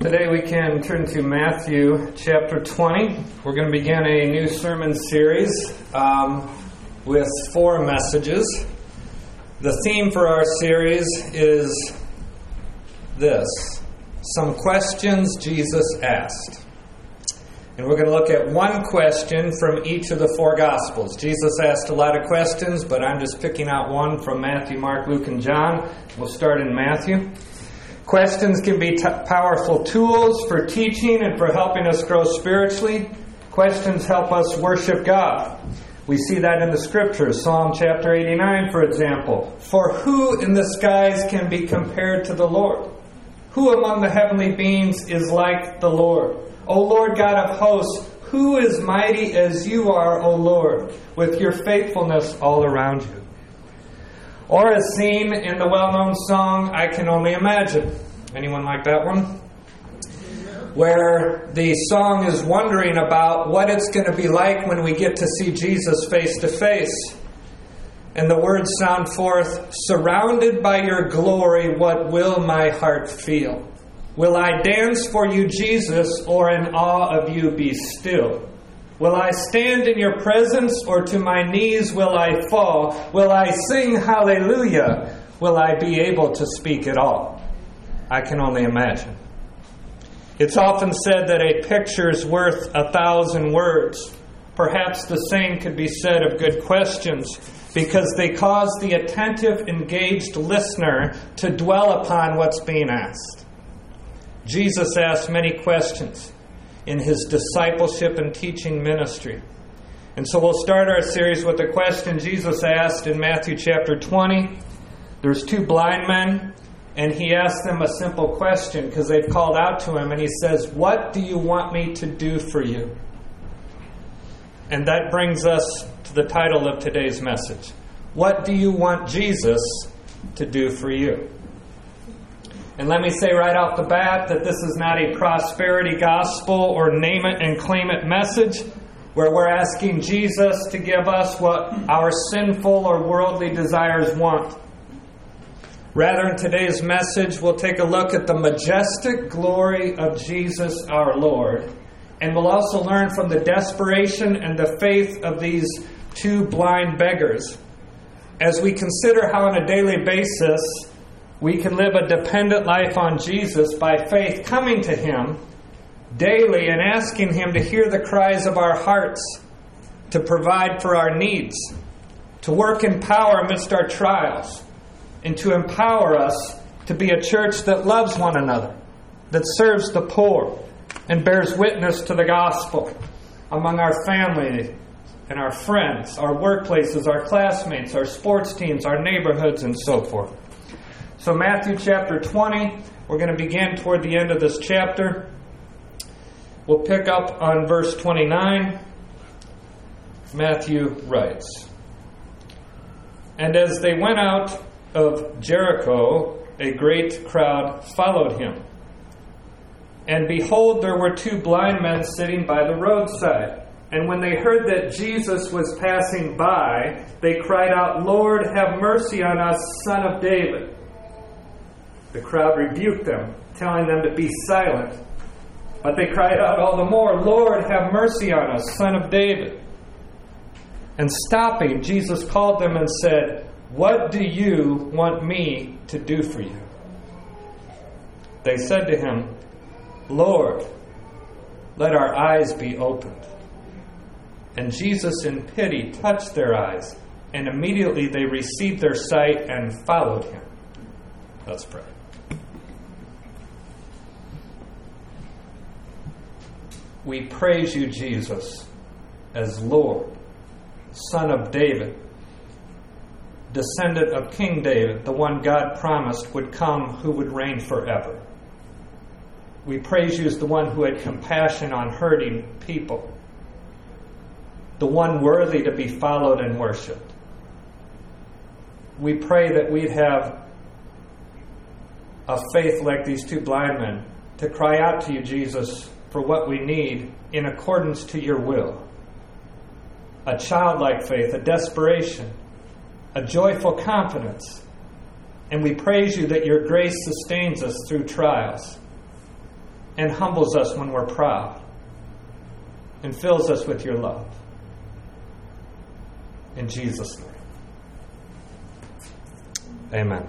Today we can turn to Matthew chapter 20. We're going to begin a new sermon series with 4 messages. The theme for our series is this: some questions Jesus asked. And we're going to look at one question from each of the 4 Gospels. Jesus asked a lot of questions, but I'm just picking out one from Matthew, Mark, Luke, and John. We'll start in Matthew. Questions can be powerful tools for teaching and for helping us grow spiritually. Questions help us worship God. We see that in the Scriptures. Psalm chapter 89, for example. For who in the skies can be compared to the Lord? Who among the heavenly beings is like the Lord? O Lord God of hosts, who is mighty as you are, O Lord, with your faithfulness all around you? Or as seen in the well-known song, I Can Only Imagine. Anyone like that one? Where the song is wondering about what it's going to be like when we get to see Jesus face to face. And the words sound forth, surrounded by your glory, what will my heart feel? Will I dance for you, Jesus, or in awe of you be still? Will I stand in your presence, or to my knees will I fall? Will I sing hallelujah? Will I be able to speak at all? I can only imagine. It's often said that a picture's worth 1,000 words. Perhaps the same could be said of good questions, because they cause the attentive, engaged listener to dwell upon what's being asked. Jesus asked many questions in his discipleship and teaching ministry. And so we'll start our series with a question Jesus asked in Matthew chapter 20. There's 2 blind men, and he asked them a simple question because they've called out to him, and he says, what do you want me to do for you? And that brings us to the title of today's message. What do you want Jesus to do for you? And let me say right off the bat that this is not a prosperity gospel or name it and claim it message where we're asking Jesus to give us what our sinful or worldly desires want. Rather, in today's message, we'll take a look at the majestic glory of Jesus our Lord. And we'll also learn from the desperation and the faith of these 2 blind beggars as we consider how on a daily basis we can live a dependent life on Jesus by faith, coming to Him daily and asking Him to hear the cries of our hearts, to provide for our needs, to work in power amidst our trials, and to empower us to be a church that loves one another, that serves the poor, and bears witness to the gospel among our family and our friends, our workplaces, our classmates, our sports teams, our neighborhoods, and so forth. So Matthew chapter 20, we're going to begin toward the end of this chapter. We'll pick up on verse 29. Matthew writes, and as they went out of Jericho, a great crowd followed him. And behold, there were 2 blind men sitting by the roadside. And when they heard that Jesus was passing by, they cried out, Lord, have mercy on us, Son of David. The crowd rebuked them, telling them to be silent. But they cried out all the more, Lord, have mercy on us, Son of David. And stopping, Jesus called them and said, what do you want me to do for you? They said to him, Lord, let our eyes be opened. And Jesus in pity touched their eyes, and immediately they received their sight and followed him. Let's pray. We praise you, Jesus, as Lord, Son of David, descendant of King David, the one God promised would come who would reign forever. We praise you as the one who had compassion on hurting people, the one worthy to be followed and worshipped. We pray that we'd have a faith like these 2 blind men to cry out to you, Jesus, for what we need in accordance to your will. A childlike faith, a desperation, a joyful confidence. And we praise you that your grace sustains us through trials. and humbles us when we're proud and fills us with your love. In Jesus' name. Amen.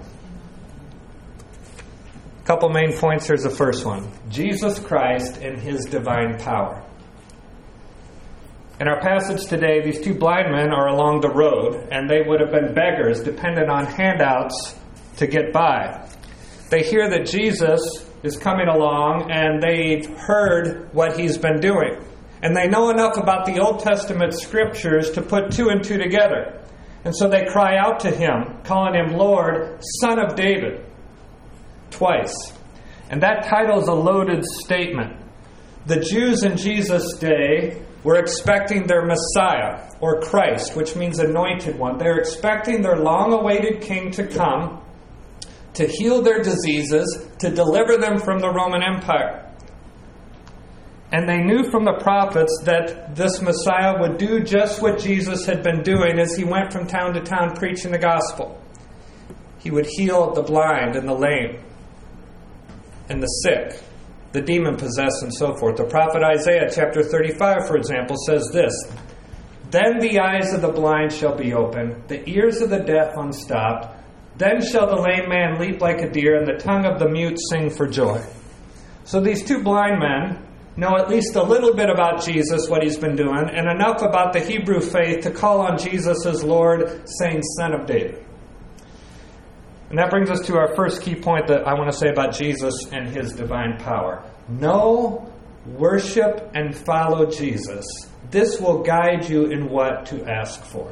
A couple main points. Here's the first one. Jesus Christ and His divine power. In our passage today, these two blind men are along the road, and they would have been beggars, dependent on handouts to get by. They hear that Jesus is coming along, and they've heard what He's been doing. And they know enough about the Old Testament scriptures to put two and two together. And so they cry out to Him, calling Him Lord, Son of David, twice. And that title is a loaded statement. The Jews in Jesus' day were expecting their Messiah, or Christ, which means anointed one. They're expecting their long-awaited king to come, to heal their diseases, to deliver them from the Roman Empire. And they knew from the prophets that this Messiah would do just what Jesus had been doing as He went from town to town preaching the gospel. He would heal the blind and the lame and the sick, the demon-possessed, and so forth. The prophet Isaiah chapter 35, for example, says this, Then the eyes of the blind shall be opened, the ears of the deaf unstopped. Then shall the lame man leap like a deer, and the tongue of the mute sing for joy. So these two blind men know at least a little bit about Jesus, what He's been doing, and enough about the Hebrew faith to call on Jesus as Lord, saying, Son of David. And that brings us to our first key point that I want to say about Jesus and His divine power. Know, worship, and follow Jesus. This will guide you in what to ask for.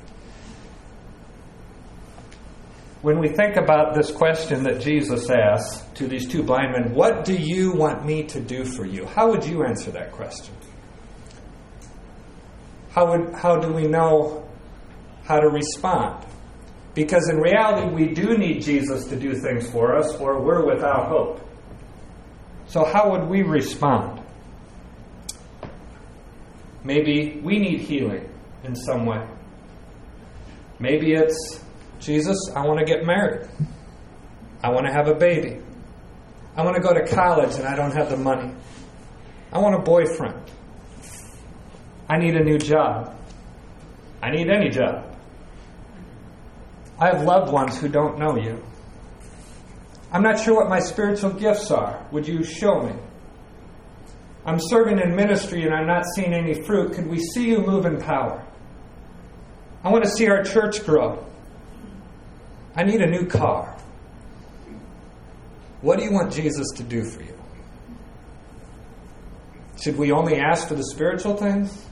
When we think about this question that Jesus asked to these two blind men, what do you want me to do for you? How would you answer that question? How do we know how to respond? Because in reality, we do need Jesus to do things for us, or we're without hope. So how would we respond? Maybe we need healing in some way. Maybe it's, Jesus, I want to get married. I want to have a baby. I want to go to college and I don't have the money. I want a boyfriend. I need a new job. I need any job. I have loved ones who don't know you. I'm not sure what my spiritual gifts are. Would you show me? I'm serving in ministry and I'm not seeing any fruit. Could we see you move in power? I want to see our church grow. I need a new car. What do you want Jesus to do for you? Should we only ask for the spiritual things?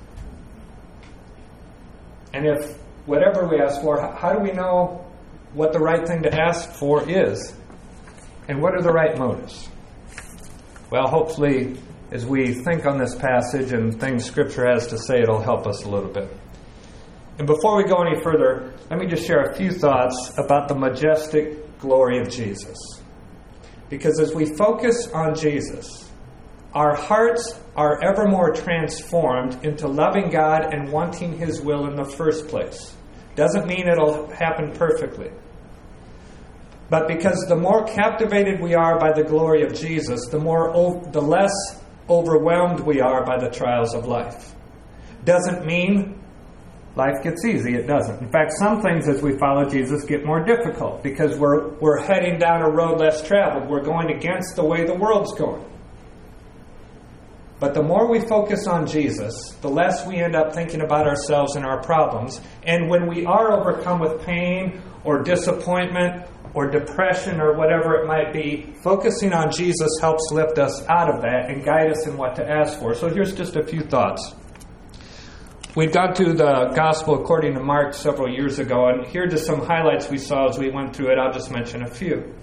And if whatever we ask for, how do we know what the right thing to ask for is? And what are the right motives? Well, hopefully, as we think on this passage and things Scripture has to say, it'll help us a little bit. And before we go any further, let me just share a few thoughts about the majestic glory of Jesus. Because as we focus on Jesus, our hearts are ever more transformed into loving God and wanting His will in the first place. Doesn't mean it'll happen perfectly. But because the more captivated we are by the glory of Jesus, the less overwhelmed we are by the trials of life. Doesn't mean life gets easy. It doesn't. In fact, some things as we follow Jesus get more difficult because we're heading down a road less traveled. We're going against the way the world's going. But the more we focus on Jesus, the less we end up thinking about ourselves and our problems. And when we are overcome with pain or disappointment or depression or whatever it might be, focusing on Jesus helps lift us out of that and guide us in what to ask for. So here's just a few thoughts. We'd gone through the Gospel according to Mark several years ago, and here are just some highlights we saw as we went through it. I'll just mention a few.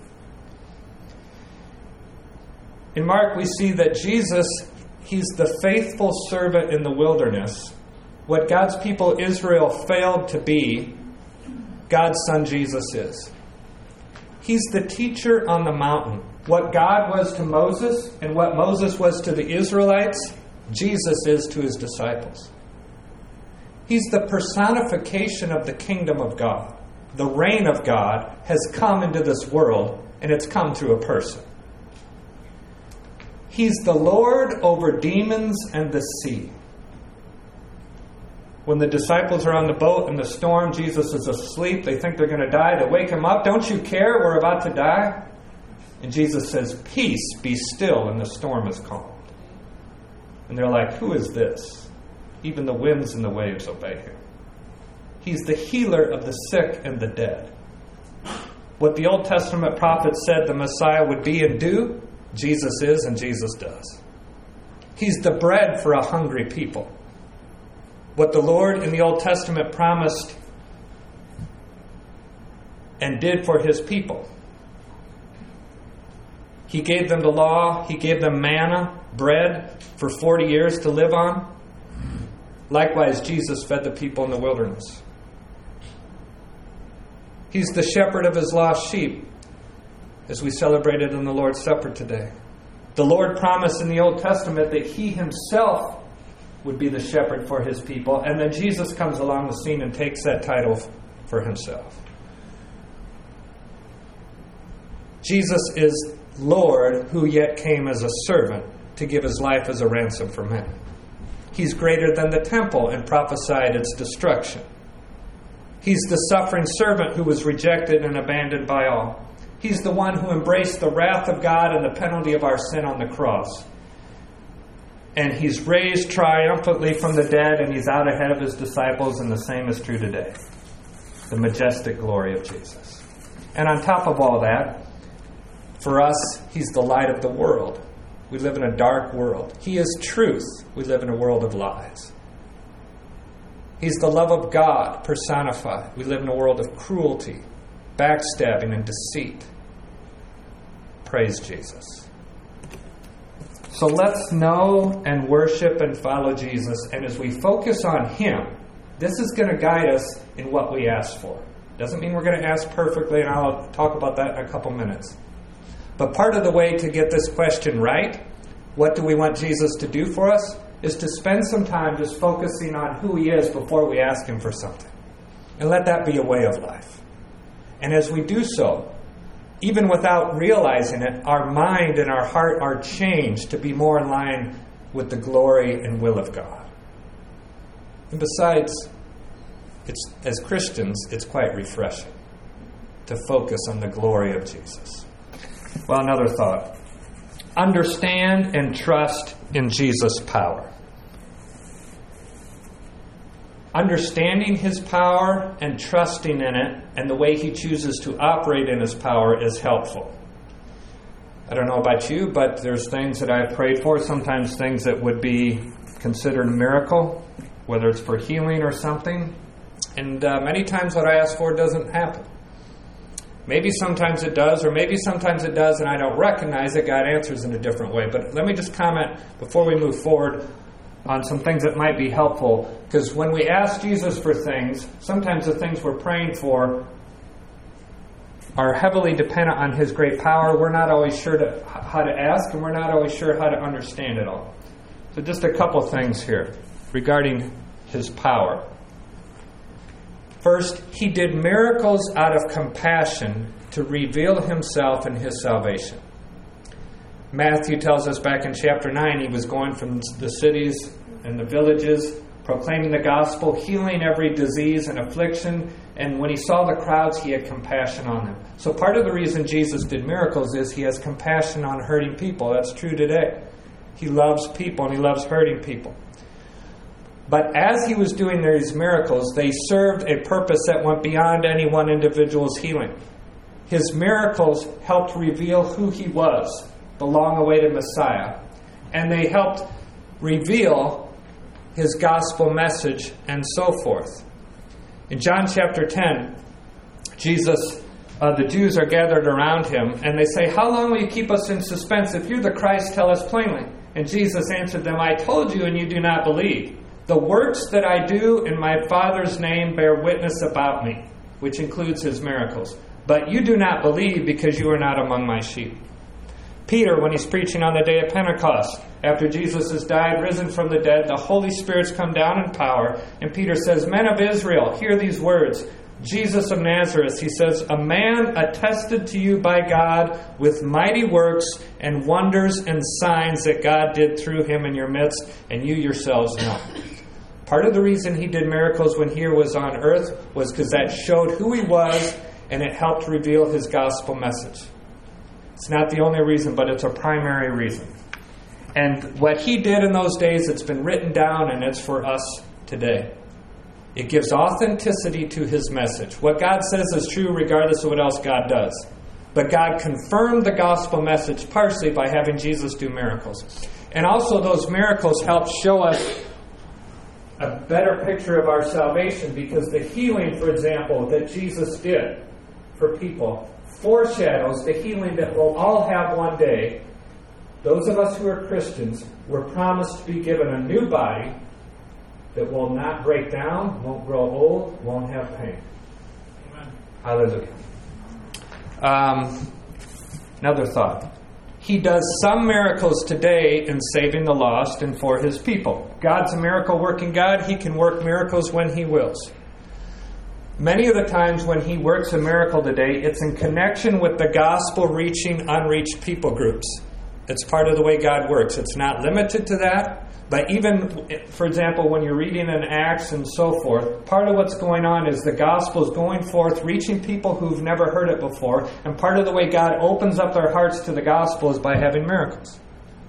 In Mark, we see that Jesus, He's the faithful servant in the wilderness. What God's people Israel failed to be, God's Son Jesus is. He's the teacher on the mountain. What God was to Moses and what Moses was to the Israelites, Jesus is to His disciples. He's the personification of the kingdom of God. The reign of God has come into this world, and it's come through a person. He's the Lord over demons and the sea. When the disciples are on the boat in the storm, Jesus is asleep. They think they're going to die. They wake him up. Don't you care? We're about to die. And Jesus says, peace, be still, and the storm is calmed. And they're like, who is this? Even the winds and the waves obey him. He's the healer of the sick and the dead. What the Old Testament prophets said the Messiah would be and do, Jesus is and Jesus does. He's the bread for a hungry people. What the Lord in the Old Testament promised and did for his people. He gave them the law. He gave them manna, bread, for 40 years to live on. Likewise, Jesus fed the people in the wilderness. He's the shepherd of his lost sheep, as we celebrated in the Lord's Supper today. The Lord promised in the Old Testament that he himself would be the shepherd for his people, and then Jesus comes along the scene and takes that title for himself. Jesus is Lord who yet came as a servant to give his life as a ransom for many. He's greater than the temple and prophesied its destruction. He's the suffering servant who was rejected and abandoned by all. He's the one who embraced the wrath of God and the penalty of our sin on the cross. And he's raised triumphantly from the dead, and he's out ahead of his disciples, and the same is true today. The majestic glory of Jesus. And on top of all that, for us, he's the light of the world. We live in a dark world. He is truth. We live in a world of lies. He's the love of God personified. We live in a world of cruelty, backstabbing, and deceit. Praise Jesus. So let's know and worship and follow Jesus. And as we focus on him, this is going to guide us in what we ask for. Doesn't mean we're going to ask perfectly, and I'll talk about that in a couple minutes. But part of the way to get this question right, what do we want Jesus to do for us, is to spend some time just focusing on who he is before we ask him for something. And let that be a way of life. And as we do so, even without realizing it, our mind and our heart are changed to be more in line with the glory and will of God. And besides, as Christians, it's quite refreshing to focus on the glory of Jesus. Well, another thought. Understand and trust in Jesus' power. Understanding his power and trusting in it and the way he chooses to operate in his power is helpful. I don't know about you, but there's things that I've prayed for, sometimes things that would be considered a miracle, whether it's for healing or something. And many times what I ask for doesn't happen. Maybe sometimes it does, or maybe sometimes it does and I don't recognize it. God answers in a different way. But let me just comment before we move forward on some things that might be helpful. Because when we ask Jesus for things, sometimes the things we're praying for are heavily dependent on his great power. We're not always sure how to ask, and we're not always sure how to understand it all. So just a couple things here regarding his power. First, he did miracles out of compassion to reveal himself and his salvation. Matthew tells us back in chapter 9, he was going from the cities and the villages, proclaiming the gospel, healing every disease and affliction, and when he saw the crowds, he had compassion on them. So part of the reason Jesus did miracles is he has compassion on hurting people. That's true today. He loves people and he loves hurting people. But as he was doing these miracles, they served a purpose that went beyond any one individual's healing. His miracles helped reveal who he was, the long-awaited Messiah. And they helped reveal his gospel message and so forth. In John chapter 10, the Jews are gathered around him, and they say, "How long will you keep us in suspense? If you're the Christ, tell us plainly." And Jesus answered them, "I told you, and you do not believe. The works that I do in my Father's name bear witness about me," which includes his miracles. "But you do not believe because you are not among my sheep." Peter, when he's preaching on the day of Pentecost, after Jesus has died, risen from the dead, the Holy Spirit's come down in power, and Peter says, "Men of Israel, hear these words. Jesus of Nazareth, he says, a man attested to you by God with mighty works and wonders and signs that God did through him in your midst, and you yourselves know. Part of the reason he did miracles when he was on earth was because that showed who he was, and it helped reveal his gospel message. It's not the only reason, but it's a primary reason. And what he did in those days, it's been written down, and it's for us today. It gives authenticity to his message. What God says is true regardless of what else God does. But God confirmed the gospel message partially by having Jesus do miracles. And also those miracles help show us a better picture of our salvation, because the healing, for example, that Jesus did for people foreshadows the healing that we'll all have one day. Those of us who are Christians were promised to be given a new body that will not break down, won't grow old, won't have pain. Amen. Hallelujah. Another thought. He does some miracles today in saving the lost and for his people. God's a miracle-working God. He can work miracles when he wills. Many of the times when he works a miracle today, it's in connection with the gospel reaching unreached people groups. It's part of the way God works. It's not limited to that. But even, for example, when you're reading in Acts and so forth, part of what's going on is the gospel is going forth, reaching people who've never heard it before. And part of the way God opens up their hearts to the gospel is by having miracles.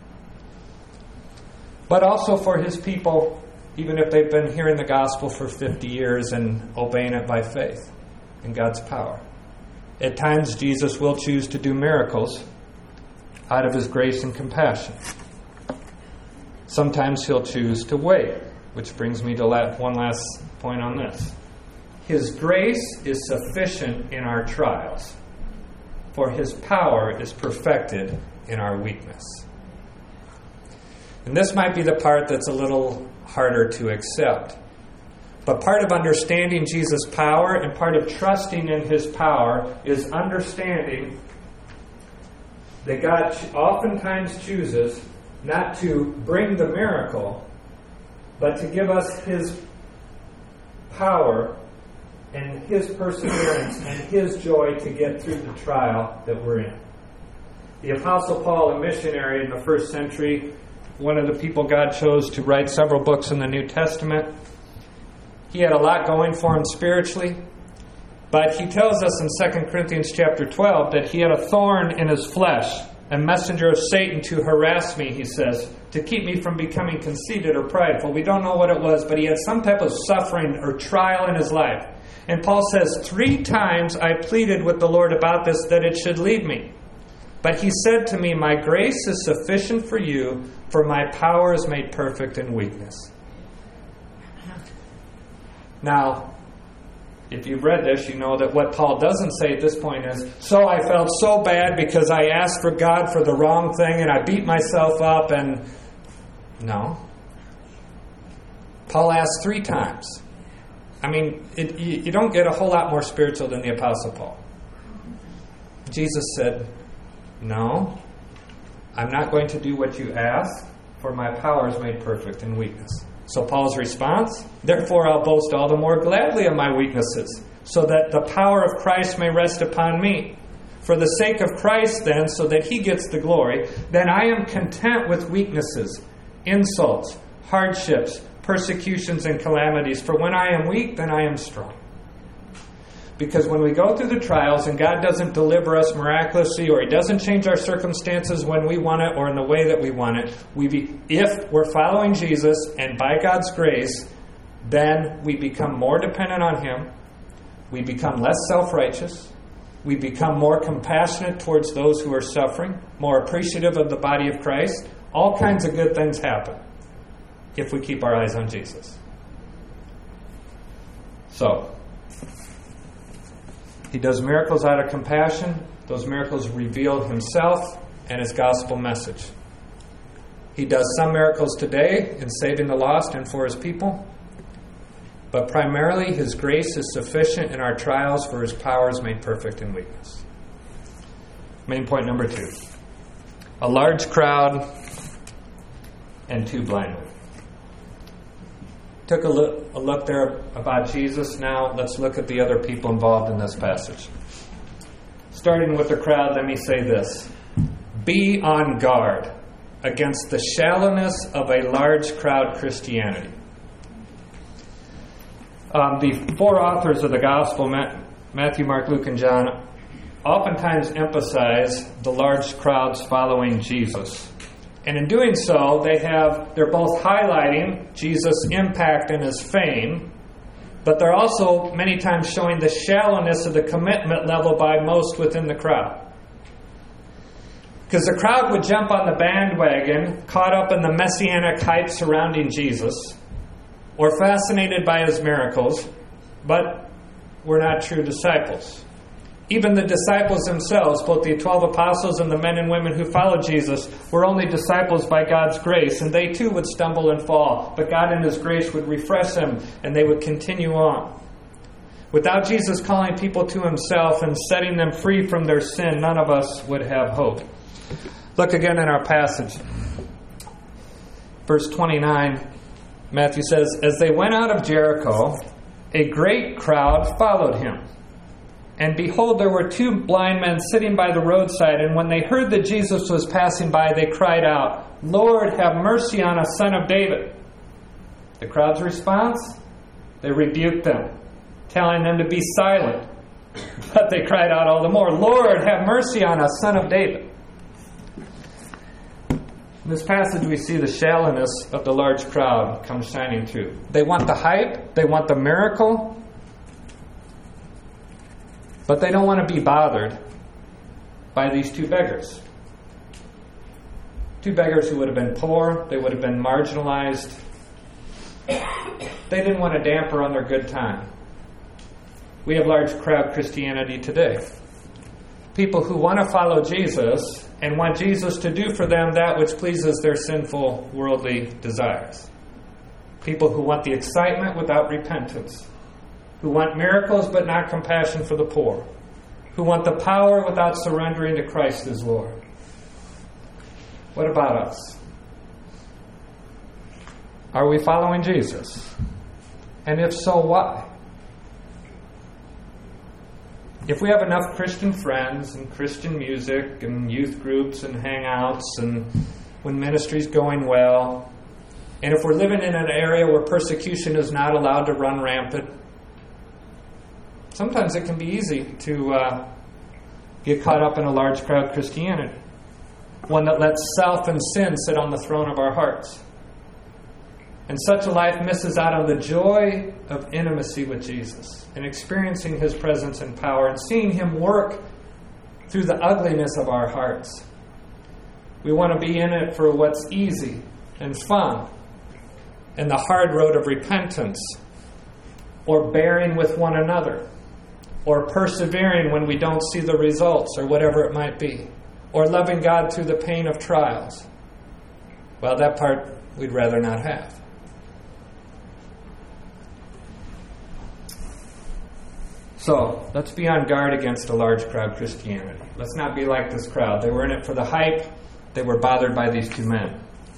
But also for his people, even if they've been hearing the gospel for 50 years and obeying it by faith in God's power. At times, Jesus will choose to do miracles out of his grace and compassion. Sometimes he'll choose to wait, which brings me to one last point on this. His grace is sufficient in our trials, for his power is perfected in our weakness. And this might be the part that's a little harder to accept. But part of understanding Jesus' power and part of trusting in his power is understanding that God oftentimes chooses not to bring the miracle, but to give us his power and his perseverance and his joy to get through the trial that we're in. The Apostle Paul, a missionary in the first century, one of the people God chose to write several books in the New Testament, he had a lot going for him spiritually, but he tells us in 2 Corinthians chapter 12 that he had a thorn in his flesh, a messenger of Satan to harass me, he says, to keep me from becoming conceited or prideful. We don't know what it was, but he had some type of suffering or trial in his life. And Paul says, 3 times I pleaded with the Lord about this, that it should leave me. But he said to me, my grace is sufficient for you, for my power is made perfect in weakness. Now, if you've read this, you know that what Paul doesn't say at this point is, so I felt so bad because I asked for God for the wrong thing and I beat myself up and... No. Paul asked 3 times. I mean, you don't get a whole lot more spiritual than the Apostle Paul. Jesus said, no, I'm not going to do what you ask, for my power is made perfect in weakness. So Paul's response, therefore I'll boast all the more gladly of my weaknesses, so that the power of Christ may rest upon me. For the sake of Christ then, so that he gets the glory, then I am content with weaknesses, insults, hardships, persecutions, and calamities. For when I am weak, then I am strong. Because when we go through the trials and God doesn't deliver us miraculously, or he doesn't change our circumstances when we want it or in the way that we want it, if we're following Jesus and by God's grace, then we become more dependent on him. We become less self-righteous. We become more compassionate towards those who are suffering, more appreciative of the body of Christ. All kinds of good things happen if we keep our eyes on Jesus. So, he does miracles out of compassion. Those miracles reveal himself and his gospel message. He does some miracles today in saving the lost and for his people. But primarily, his grace is sufficient in our trials, for his power is made perfect in weakness. Main point number 2. A large crowd and 2 blind men. took a look there about Jesus. Now let's look at the other people involved in this passage. Starting with the crowd, let me say this. Be on guard against the shallowness of a large crowd Christianity. The four authors of the Gospel, Matthew, Mark, Luke, and John, oftentimes emphasize the large crowds following Jesus. And in doing so, they're both highlighting Jesus' impact and his fame, but they're also many times showing the shallowness of the commitment level by most within the crowd. Because the crowd would jump on the bandwagon, caught up in the messianic hype surrounding Jesus, or fascinated by his miracles, but were not true disciples. Even the disciples themselves, both the 12 apostles and the men and women who followed Jesus, were only disciples by God's grace, and they too would stumble and fall, but God in his grace would refresh them, and they would continue on. Without Jesus calling people to himself and setting them free from their sin, none of us would have hope. Look again in our passage. Verse 29, Matthew says, "As they went out of Jericho, a great crowd followed him. And behold, there were two blind men sitting by the roadside, and when they heard that Jesus was passing by, they cried out, 'Lord, have mercy on us, Son of David.' The crowd's response? They rebuked them, telling them to be silent. But they cried out all the more, 'Lord, have mercy on us, Son of David.'" In this passage, we see the shallowness of the large crowd come shining through. They want the hype, they want the miracle, but they don't want to be bothered by these two beggars. Two beggars who would have been poor, they would have been marginalized. They didn't want to damper on their good time. We have large crowd Christianity today. People who want to follow Jesus and want Jesus to do for them that which pleases their sinful worldly desires. People who want the excitement without repentance. Who want miracles but not compassion for the poor. Who want the power without surrendering to Christ as Lord. What about us? Are we following Jesus? And if so, why? If we have enough Christian friends and Christian music and youth groups and hangouts and when ministry's going well, and if we're living in an area where persecution is not allowed to run rampant, sometimes it can be easy to get caught up in a large crowd Christianity. One that lets self and sin sit on the throne of our hearts. And such a life misses out on the joy of intimacy with Jesus and experiencing his presence and power and seeing him work through the ugliness of our hearts. We want to be in it for what's easy and fun and the hard road of repentance, or bearing with one another, or persevering when we don't see the results, or whatever it might be, or loving God through the pain of trials. Well, that part we'd rather not have. So, let's be on guard against a large crowd Christianity. Let's not be like this crowd. They were in it for the hype. They were bothered by these two men.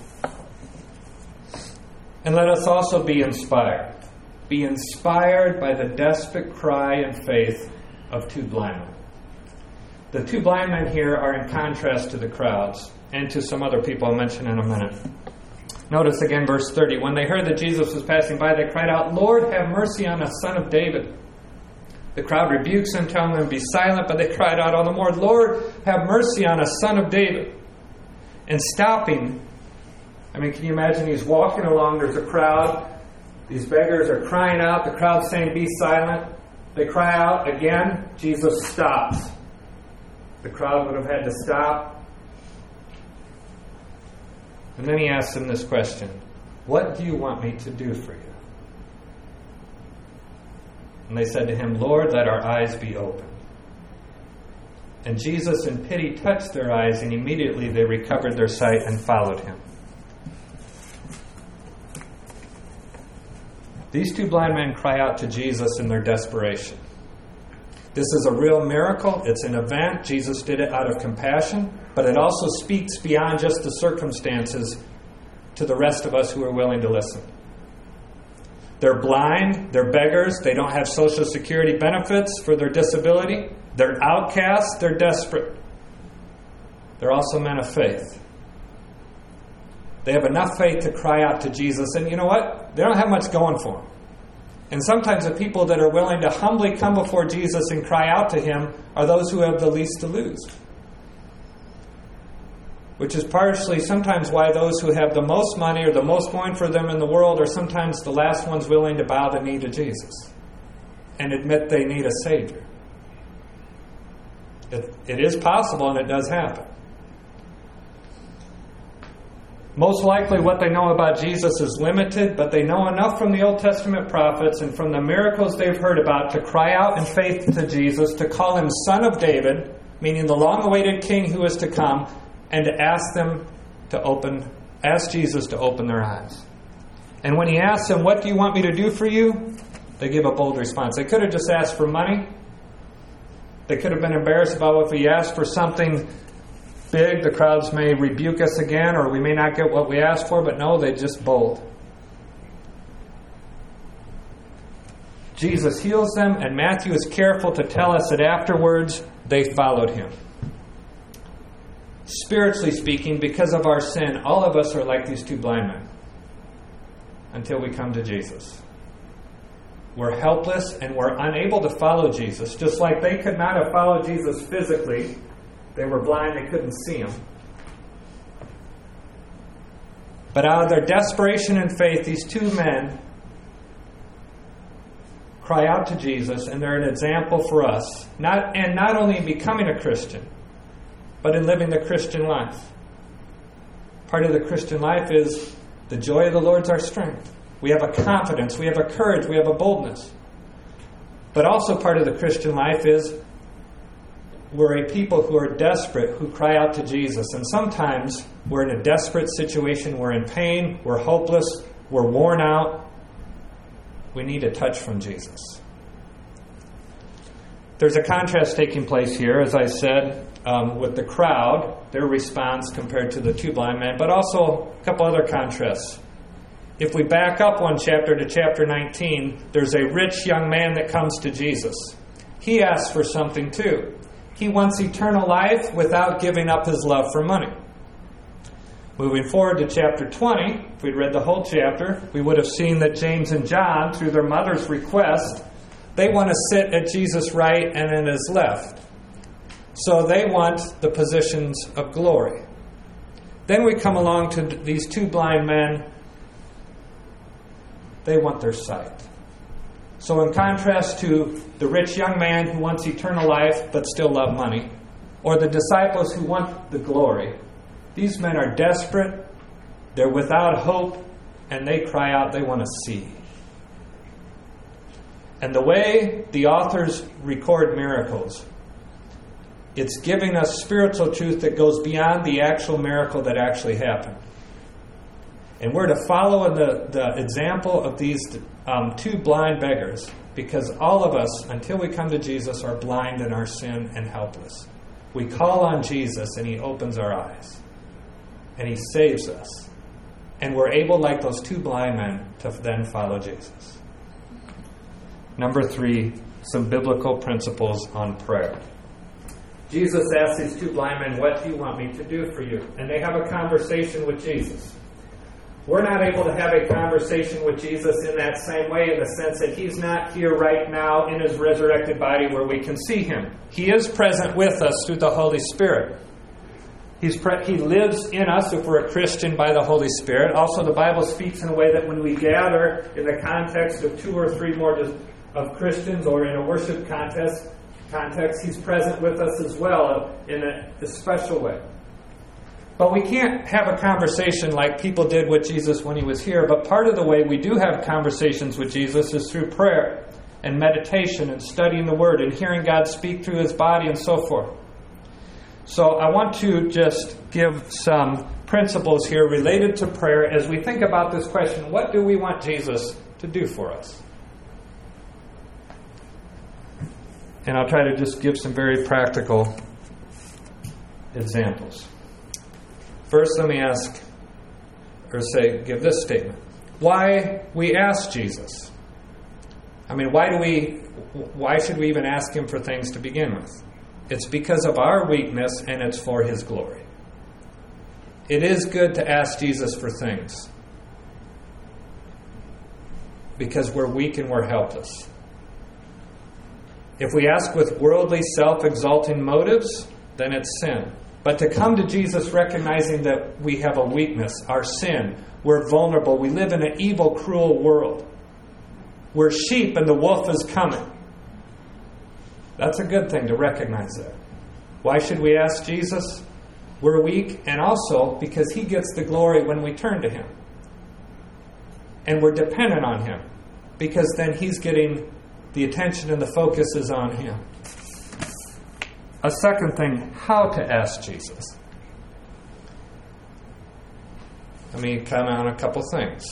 And let us also be inspired. Be inspired by the desperate cry and faith of two blind men. The two blind men here are in contrast to the crowds and to some other people I'll mention in a minute. Notice again verse 30. When they heard that Jesus was passing by, they cried out, "Lord, have mercy on us, Son of David." The crowd rebukes them, telling them to be silent, but they cried out all the more, "Lord, have mercy on us, Son of David." And stopping, can you imagine he's walking along, there's a crowd, these beggars are crying out, the crowd's saying, "Be silent." They cry out again, Jesus stops. The crowd would have had to stop. And then he asks them this question, "What do you want me to do for you?" And they said to him, "Lord, let our eyes be opened." And Jesus in pity touched their eyes, and immediately they recovered their sight and followed him. These two blind men cry out to Jesus in their desperation. This is a real miracle. It's an event. Jesus did it out of compassion, but it also speaks beyond just the circumstances to the rest of us who are willing to listen. They're blind, they're beggars, they don't have Social Security benefits for their disability, they're outcasts, they're desperate. They're also men of faith. They have enough faith to cry out to Jesus, and you know what? They don't have much going for them. And sometimes the people that are willing to humbly come before Jesus and cry out to Him are those who have the least to lose. Which is partially sometimes why those who have the most money or the most going for them in the world are sometimes the last ones willing to bow the knee to Jesus and admit they need a Savior. It is possible, and it does happen. Most likely what they know about Jesus is limited, but they know enough from the Old Testament prophets and from the miracles they've heard about to cry out in faith to Jesus, to call Him Son of David, meaning the long-awaited King who is to come, and to ask Jesus to open their eyes. And when He asks them, "What do you want me to do for you?" they give a bold response. They could have just asked for money. They could have been embarrassed about if He asked for something big, the crowds may rebuke us again, or we may not get what we asked for, but no, they just bold. Jesus heals them, and Matthew is careful to tell us that afterwards they followed Him. Spiritually speaking, because of our sin, all of us are like these two blind men until we come to Jesus. We're helpless and we're unable to follow Jesus. Just like they could not have followed Jesus physically. They were blind, they couldn't see Him. But out of their desperation and faith, these two men cry out to Jesus, and they're an example for us. Not only in becoming a Christian, but in living the Christian life. Part of the Christian life is the joy of the Lord's our strength. We have a confidence, we have a courage, we have a boldness. But also part of the Christian life is we're a people who are desperate, who cry out to Jesus. And sometimes we're in a desperate situation, we're in pain, we're hopeless, we're worn out. We need a touch from Jesus. There's a contrast taking place here, as I said, with the crowd, their response compared to the two blind men, but also a couple other contrasts. If we back up one chapter to chapter 19, there's a rich young man that comes to Jesus. He asks for something too. He wants eternal life without giving up his love for money. Moving forward to chapter 20, if we'd read the whole chapter, we would have seen that James and John, through their mother's request, they want to sit at Jesus' right and at His left. So they want the positions of glory. Then we come along to these two blind men. They want their sight. So in contrast to the rich young man who wants eternal life but still love money, or the disciples who want the glory, these men are desperate, they're without hope, and they cry out they want to see. And the way the authors record miracles, it's giving us spiritual truth that goes beyond the actual miracle that actually happened. And we're to follow the example of these two blind beggars, because all of us, until we come to Jesus, are blind in our sin and helpless. We call on Jesus and He opens our eyes. And He saves us. And we're able, like those two blind men, to then follow Jesus. Number 3, some biblical principles on prayer. Jesus asks these two blind men, "What do you want me to do for you?" And they have a conversation with Jesus. We're not able to have a conversation with Jesus in that same way, in the sense that He's not here right now in His resurrected body where we can see Him. He is present with us through the Holy Spirit. He lives in us if we're a Christian by the Holy Spirit. Also, the Bible speaks in a way that when we gather in the context of 2 or 3 more of Christians, or in a worship context, He's present with us as well in a special way. But we can't have a conversation like people did with Jesus when He was here. But part of the way we do have conversations with Jesus is through prayer and meditation and studying the Word and hearing God speak through His body and so forth. So I want to just give some principles here related to prayer as we think about this question: what do we want Jesus to do for us? And I'll try to just give some very practical examples. First, let me give this statement. Why we ask Jesus. I mean, why should we even ask Him for things to begin with? It's because of our weakness, and it's for His glory. It is good to ask Jesus for things, because we're weak and we're helpless. If we ask with worldly, self-exalting motives, then it's sin. But to come to Jesus recognizing that we have a weakness, our sin, we're vulnerable, we live in an evil, cruel world. We're sheep and the wolf is coming. That's a good thing to recognize that. Why should we ask Jesus? We're weak, and also because He gets the glory when we turn to Him. And we're dependent on Him, because then He's getting the attention and the focus is on Him. A second thing, how to ask Jesus. Let me comment on a couple things.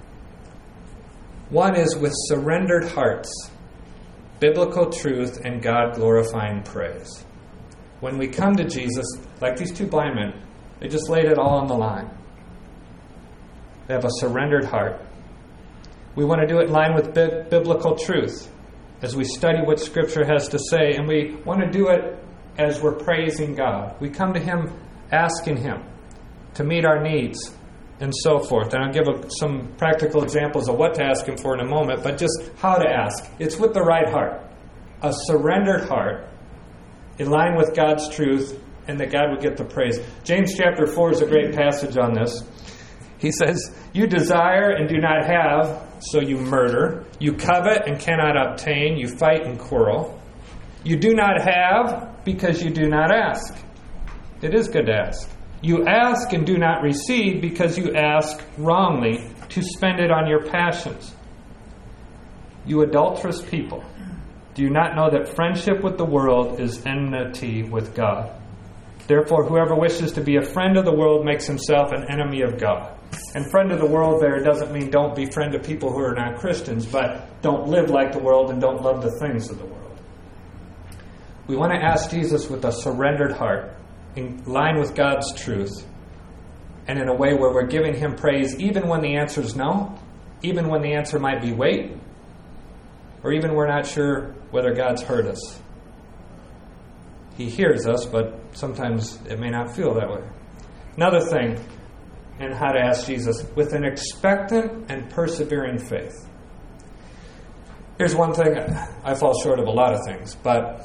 One is with surrendered hearts, biblical truth, and God-glorifying praise. When we come to Jesus, like these two blind men, they just laid it all on the line. They have a surrendered heart. We want to do it in line with biblical truth as we study what Scripture has to say, and we want to do it as we're praising God. We come to Him asking Him to meet our needs and so forth. And I'll give some practical examples of what to ask Him for in a moment, but just how to ask. It's with the right heart. A surrendered heart in line with God's truth, and that God would get the praise. James chapter 4 is a great passage on this. He says, "You desire and do not have, so you murder. You covet and cannot obtain. You fight and quarrel. You do not have because you do not ask." It is good to ask. "You ask and do not receive because you ask wrongly to spend it on your passions. You adulterous people, do you not know that friendship with the world is enmity with God? Therefore, whoever wishes to be a friend of the world makes himself an enemy of God." And friend of the world there doesn't mean don't be friend to people who are not Christians, but don't live like the world and don't love the things of the world. We want to ask Jesus with a surrendered heart, in line with God's truth, and in a way where we're giving Him praise even when the answer is no, even when the answer might be wait, or even we're not sure whether God's heard us. He hears us, but sometimes it may not feel that way. Another thing, and how to ask Jesus, with an expectant and persevering faith. Here's one thing, I fall short of a lot of things, but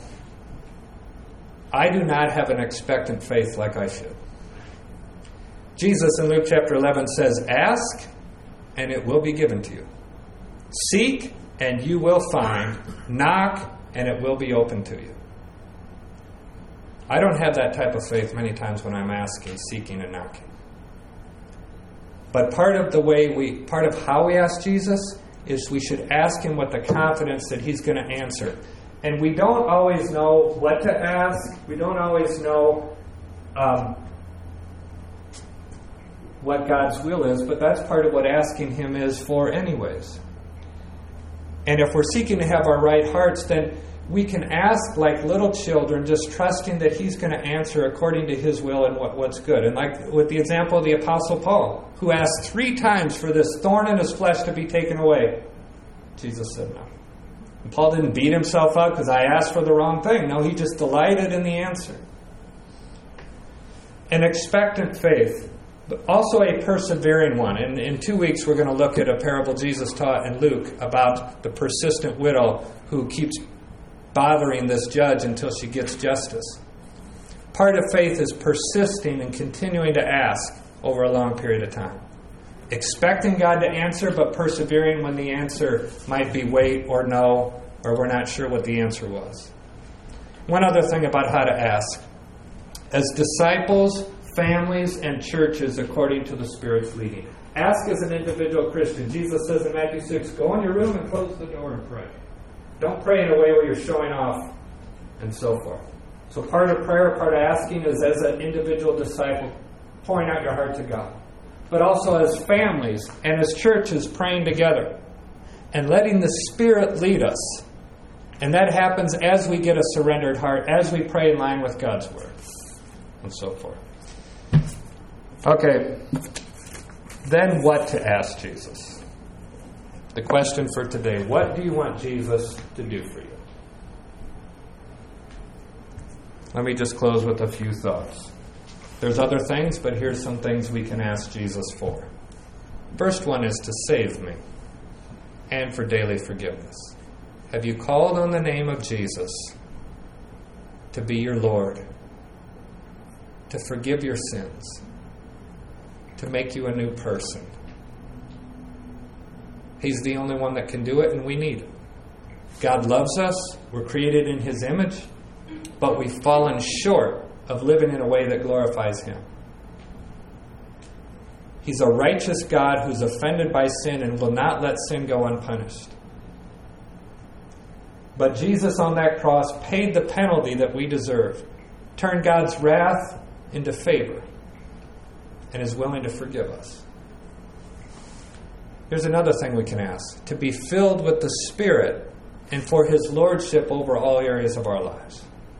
I do not have an expectant faith like I should. Jesus in Luke chapter 11 says, "Ask, and it will be given to you. Seek, and you will find. Knock, and it will be open to you." I don't have that type of faith many times when I'm asking, seeking, and knocking. But part of how we ask Jesus is we should ask Him with the confidence that He's going to answer. And we don't always know what to ask. We don't always know what God's will is, but that's part of what asking Him is for anyways. And if we're seeking to have our right hearts, then we can ask like little children, just trusting that He's going to answer according to His will and what's good. And like with the example of the Apostle Paul, who asked 3 times for this thorn in his flesh to be taken away. Jesus said no. And Paul didn't beat himself up because I asked for the wrong thing. No, he just delighted in the answer. An expectant faith, but also a persevering one. And in 2 weeks, we're going to look at a parable Jesus taught in Luke about the persistent widow who keeps bothering this judge until she gets justice. Part of faith is persisting and continuing to ask over a long period of time. Expecting God to answer, but persevering when the answer might be wait or no, or we're not sure what the answer was. One other thing about how to ask. As disciples, families, and churches according to the Spirit's leading. Ask as an individual Christian. Jesus says in Matthew 6, go in your room and close the door and pray. Don't pray in a way where you're showing off and so forth. So part of prayer, part of asking is as an individual disciple, pouring out your heart to God. But also as families and as churches praying together and letting the Spirit lead us. And that happens as we get a surrendered heart, as we pray in line with God's Word, and so forth. Okay, then what to ask Jesus? The question for today, what do you want Jesus to do for you? Let me just close with a few thoughts. There's other things, but here's some things we can ask Jesus for. First one is to save me and for daily forgiveness. Have you called on the name of Jesus to be your Lord, to forgive your sins, to make you a new person? He's the only one that can do it, and we need it. God loves us. We're created in His image, but we've fallen short of living in a way that glorifies Him. He's a righteous God who's offended by sin and will not let sin go unpunished. But Jesus on that cross paid the penalty that we deserve, turned God's wrath into favor, and is willing to forgive us. Here's another thing we can ask: to be filled with the Spirit and for His lordship over all areas of our lives.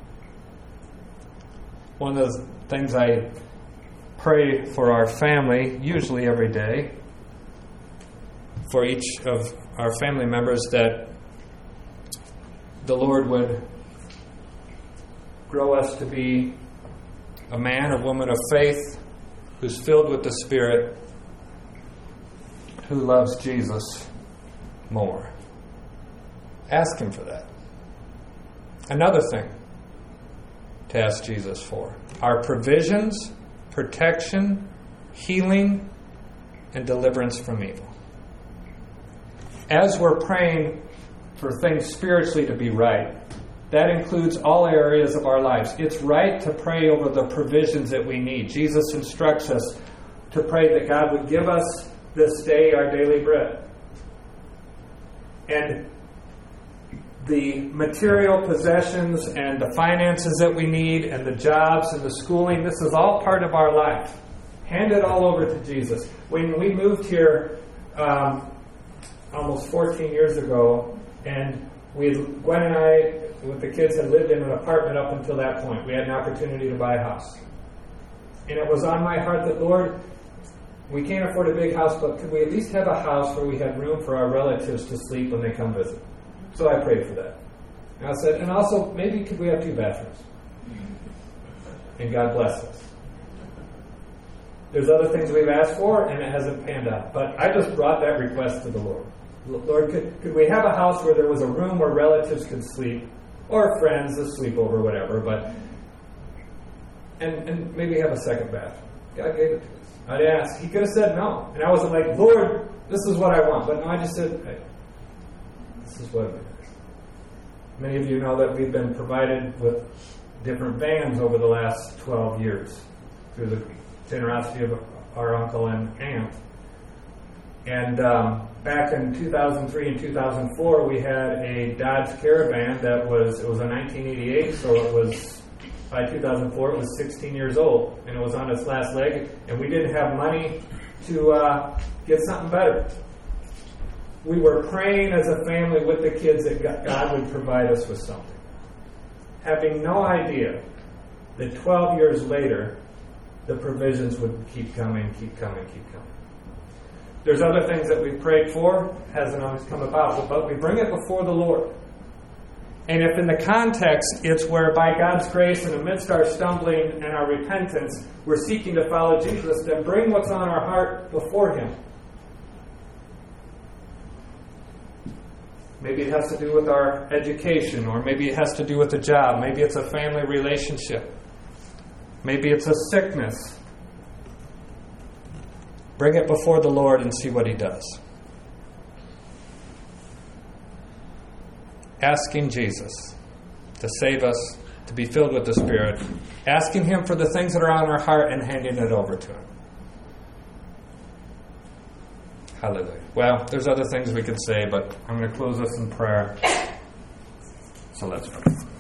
One of the things I pray for our family, usually every day, for each of our family members, that the Lord would grow us to be a man or woman of faith who's filled with the Spirit, who loves Jesus more. Ask Him for that. Another thing to ask Jesus for are provisions, protection, healing, and deliverance from evil. As we're praying for things spiritually to be right, that includes all areas of our lives. It's right to pray over the provisions that we need. Jesus instructs us to pray that God would give us this day our daily bread. And the material possessions and the finances that we need and the jobs and the schooling, this is all part of our life. Hand it all over to Jesus. When we moved here almost 14 years ago, and Gwen and I, with the kids, had lived in an apartment up until that point. We had an opportunity to buy a house. And it was on my heart that, Lord, we can't afford a big house, but could we at least have a house where we had room for our relatives to sleep when they come visit? So I prayed for that. And I said, and also, maybe could we have 2 bathrooms? And God bless us. There's other things we've asked for, and it hasn't panned out. But I just brought that request to the Lord. Lord, could we have a house where there was a room where relatives could sleep, or friends, a sleepover, whatever, but and maybe have a second bathroom? God gave it to us. I'd ask. He could have said no. And I wasn't like, Lord, this is what I want. But no, I just said, hey, this is what it is. Many of you know that we've been provided with different vans over the last 12 years through the generosity of our uncle and aunt. And back in 2003 and 2004, we had a Dodge Caravan that was a 1988, so it was, by 2004, it was 16 years old, and it was on its last leg, and we didn't have money to get something better. We were praying as a family with the kids that God would provide us with something, having no idea that 12 years later, the provisions would keep coming, keep coming, keep coming. There's other things that we've prayed for, hasn't always come about, but we bring it before the Lord. And if in the context it's where by God's grace and amidst our stumbling and our repentance, we're seeking to follow Jesus, then bring what's on our heart before Him. Maybe it has to do with our education, or maybe it has to do with a job. Maybe it's a family relationship. Maybe it's a sickness. Bring it before the Lord and see what He does. Asking Jesus to save us, to be filled with the Spirit. Asking Him for the things that are on our heart and handing it over to Him. Hallelujah. Well, there's other things we could say, but I'm going to close this in prayer. So let's pray.